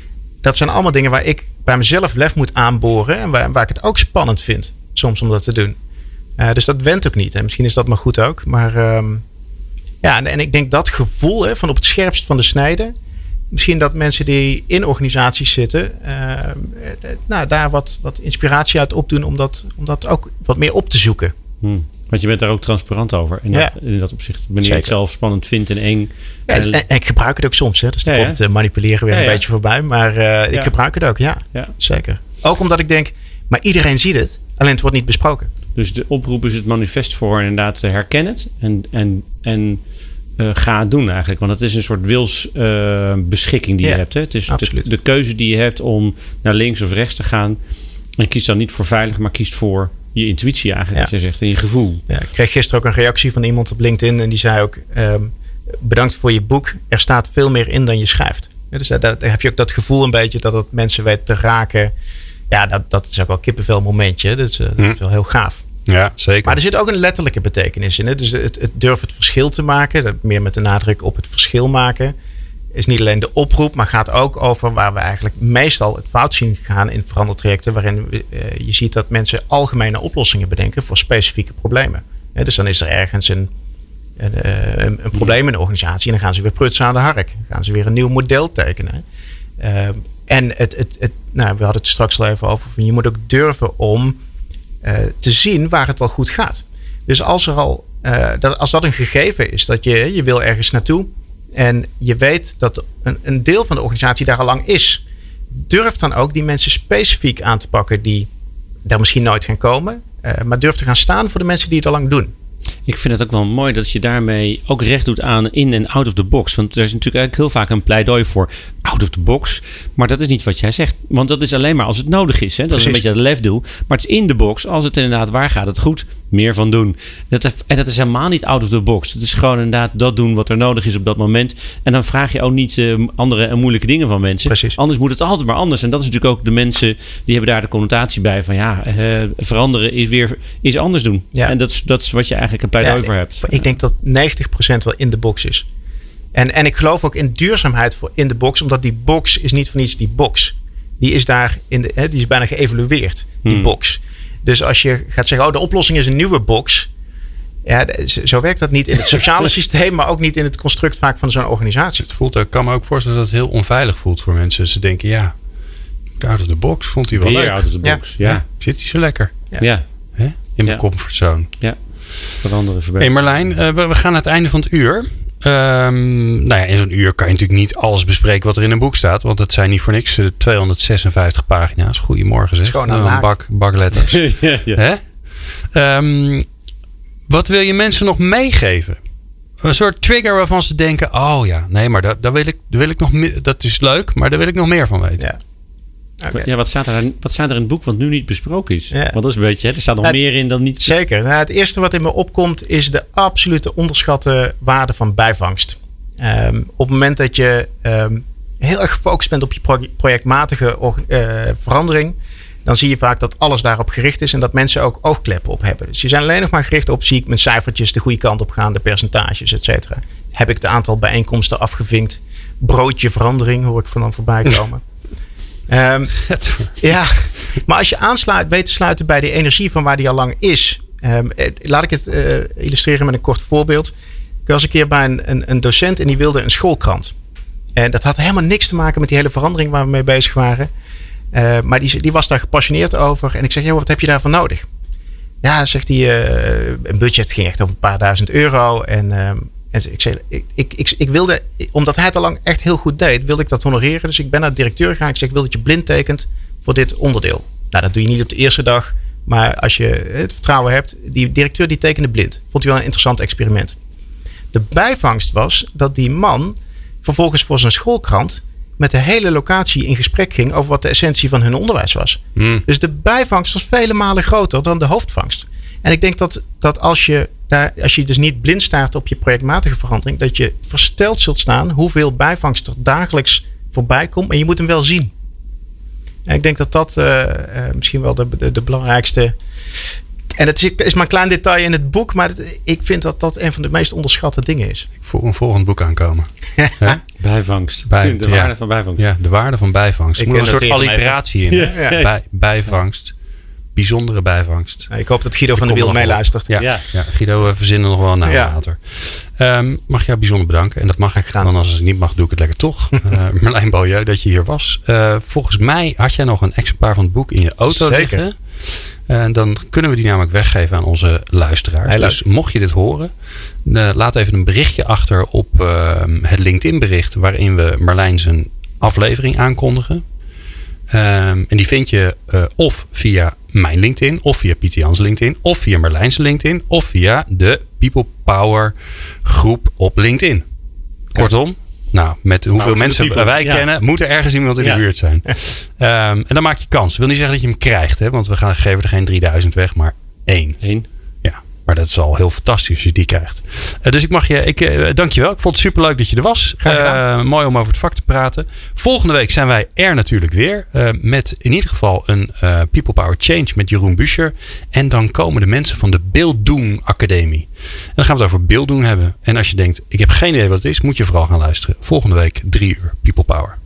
Dat zijn allemaal dingen waar ik bij mezelf lef moet aanboren en waar, waar ik het ook spannend vind, soms om dat te doen. Uh, dus dat went ook niet. En misschien is dat maar goed ook. Maar um, ja, en, en ik denk dat gevoel hè, van op het scherpst van de snede, misschien dat mensen die in organisaties zitten, uh, nou, daar wat, wat inspiratie uit opdoen om dat, om dat ook wat meer op te zoeken. Hmm. Want je bent daar ook transparant over. In, ja. dat, in dat opzicht. Wanneer je het zelf spannend vindt en eng. Ja, en, en, en ik gebruik het ook soms. Hè. Dus daar ja, komt ja. manipuleren weer ja, een ja. beetje voorbij. Maar uh, ja. ik gebruik het ook, ja. ja. Zeker. Ook omdat ik denk, maar iedereen ziet het. Alleen het wordt niet besproken. Dus de oproep is het manifest voor inderdaad herken het. En, en, en uh, ga het doen eigenlijk. Want het is een soort wilsbeschikking uh, die ja, je hebt. Hè. Het is de, de keuze die je hebt om naar links of rechts te gaan. En kies dan niet voor veilig, maar kiest voor je intuïtie eigenlijk, ja. wat je zegt, en je gevoel. Ja, ik kreeg gisteren ook een reactie van iemand op LinkedIn en die zei ook, um, bedankt voor je boek. Er staat veel meer in dan je schrijft. Ja, dus daar, daar heb je ook dat gevoel een beetje dat het mensen weet te raken. Ja, dat, dat is ook wel een kippenvel momentje. Dat is, uh, dat is wel heel gaaf. Ja, zeker. Maar er zit ook een letterlijke betekenis in. Hè? Dus het, het durf het verschil te maken. Dat meer met de nadruk op het verschil maken. Is niet alleen de oproep, maar gaat ook over waar we eigenlijk meestal het fout zien gaan in verandertrajecten. Waarin we, uh, je ziet dat mensen algemene oplossingen bedenken voor specifieke problemen. Ja, dus dan is er ergens een, een, een, een probleem in de organisatie. En dan gaan ze weer prutsen aan de hark. Dan gaan ze weer een nieuw model tekenen. Uh, en het, het, het, nou, we hadden het straks al even over. Je moet ook durven om uh, te zien waar het al goed gaat. Dus als, er al, uh, dat, als dat een gegeven is, dat je, je wil ergens naartoe. En je weet dat een, een deel van de organisatie daar al lang is. Durf dan ook die mensen specifiek aan te pakken die daar misschien nooit gaan komen. Uh, maar durf te gaan staan voor de mensen die het al lang doen. Ik vind het ook wel mooi dat je daarmee ook recht doet aan in en out of the box. Want er is natuurlijk eigenlijk heel vaak een pleidooi voor out of the box. Maar dat is niet wat jij zegt. Want dat is alleen maar als het nodig is. Hè? Dat Precies. is een beetje het lefdoel. Maar het is in de box. Als het inderdaad waar gaat het goed. Meer van doen. Dat, en dat is helemaal niet out of the box. Het is gewoon inderdaad dat doen wat er nodig is op dat moment. En dan vraag je ook niet uh, andere en moeilijke dingen van mensen. Precies. Anders moet het altijd maar anders. En dat is natuurlijk ook de mensen die hebben daar de connotatie bij. Van ja, uh, veranderen is weer is anders doen. Ja. En dat is, dat is wat je eigenlijk een pleidooi ja, voor hebt. Ik denk dat negentig procent wel in de box is. En, en ik geloof ook in duurzaamheid voor in de box. Omdat die box is niet van iets die box. Die is daar in de, hè, die is bijna geëvalueerd. Die hmm. box. Dus als je gaat zeggen, oh, de oplossing is een nieuwe box. Ja, zo werkt dat niet in het sociale systeem, maar ook niet in het construct vaak van zo'n organisatie. Het voelt, ik kan me ook voorstellen dat het heel onveilig voelt voor mensen. Ze denken, ja, out of the box vond hij wel Weer leuk. out of the box, ja. ja. ja. Zit hij zo lekker? Ja. ja. Hè? In mijn ja. comfortzone. Ja, veranderen, verbeteren. Hey Marlijn, uh, we, we gaan naar het einde van het uur. Um, nou ja, in zo'n uur kan je natuurlijk niet alles bespreken wat er in een boek staat. Want dat zijn niet voor niks uh, tweehonderdzesenvijftig pagina's. Goedemorgen zeg. Gewoon uh, een bak, bak letters. ja, ja. Hè? Um, wat wil je mensen nog meegeven? Een soort trigger waarvan ze denken... oh ja, nee, maar daar, daar wil ik, daar wil ik nog meer, dat is leuk, maar daar wil ik nog meer van weten. Ja. Okay. Ja, wat staat, er, wat staat er in het boek wat nu niet besproken is? Ja. Want dat is een beetje, hè, er staat nog nou, meer in dan niet... Zeker. Nou, het eerste wat in me opkomt is de absolute onderschatte waarde van bijvangst. Um, op het moment dat je um, heel erg gefocust bent op je pro- projectmatige uh, verandering... dan zie je vaak dat alles daarop gericht is en dat mensen ook oogkleppen op hebben. Dus je zijn alleen nog maar gericht op, zie ik mijn cijfertjes de goede kant op gaan, de percentages, et cetera. Heb ik het aantal bijeenkomsten afgevinkt? Broodje verandering hoor ik van dan voorbij komen. Um, ja, maar als je aansluit, weet te sluiten bij die energie van waar die al lang is. Um, laat ik het uh, illustreren met een kort voorbeeld. Ik was een keer bij een, een, een docent en die wilde een schoolkrant. En dat had helemaal niks te maken met die hele verandering waar we mee bezig waren. Uh, maar die, die was daar gepassioneerd over. En ik zeg, joh, wat heb je daarvoor nodig? Ja, zegt hij, uh, een budget ging echt over een paar duizend euro. En, uh, en ik zei, ik, ik, ik, ik wilde, omdat hij het al lang echt heel goed deed, wilde ik dat honoreren. Dus ik ben naar de directeur gegaan. Ik zeg, ik wil dat je blind tekent voor dit onderdeel. Nou, dat doe je niet op de eerste dag. Maar als je het vertrouwen hebt, die directeur die tekende blind. Vond hij wel een interessant experiment. De bijvangst was dat die man vervolgens voor zijn schoolkrant met de hele locatie in gesprek ging over wat de essentie van hun onderwijs was. Hmm. Dus de bijvangst was vele malen groter dan de hoofdvangst. En ik denk dat, dat als je daar, als je dus niet blind staart op je projectmatige verandering, dat je versteld zult staan hoeveel bijvangst er dagelijks voorbij komt. En je moet hem wel zien. En ik denk dat dat uh, uh, misschien wel de, de, de belangrijkste. En het is, is maar een klein detail in het boek, maar het, ik vind dat dat een van de meest onderschatte dingen is. Ik voel een volgend boek aankomen. Bijvangst. Bij, de waarde ja, van bijvangst. Ja, de waarde van bijvangst. Er moet een soort alliteratie in. Ja. Ja. Bij, bijvangst. Bijzondere bijvangst. Ik hoop dat Guido van der Wiel meeluistert. Ja, ja. ja, Guido, we verzinnen nog wel een naam ja. later. Um, mag jou bijzonder bedanken. En dat mag ik gaan. Want als het niet mag, doe ik het lekker toch. uh, Marlijn Beaulieu, dat je hier was. Uh, volgens mij had jij nog een exemplaar van het boek in je auto Zeker. liggen. En dan kunnen we die namelijk weggeven aan onze luisteraars. Heel dus mocht je dit horen, uh, laat even een berichtje achter op uh, het LinkedIn bericht waarin we Marlijn zijn aflevering aankondigen. Um, en die vind je uh, of via mijn LinkedIn, of via Pieter Jans LinkedIn, of via Marlijn's LinkedIn, of via de People Power groep op LinkedIn. Kortom, nou, met hoeveel nou, mensen wij ja. kennen, moet er ergens iemand in ja. de buurt zijn. um, en dan maak je kans. Ik wil niet zeggen dat je hem krijgt, hè, want we gaan geven er geen drieduizend weg, maar één. Eén. Ja, maar dat is al heel fantastisch als je die krijgt. Uh, dus ik mag je, ik, uh, dank je wel. Ik vond het superleuk dat je er was. Uh, mooi om over het vak te praten. Volgende week zijn wij er natuurlijk weer. Uh, met in ieder geval een uh, People Power Change met Jeroen Buescher. En dan komen de mensen van de Beelddoen Academie. En dan gaan we het over beelddoen hebben. En als je denkt, ik heb geen idee wat het is, moet je vooral gaan luisteren. Volgende week drie uur People Power.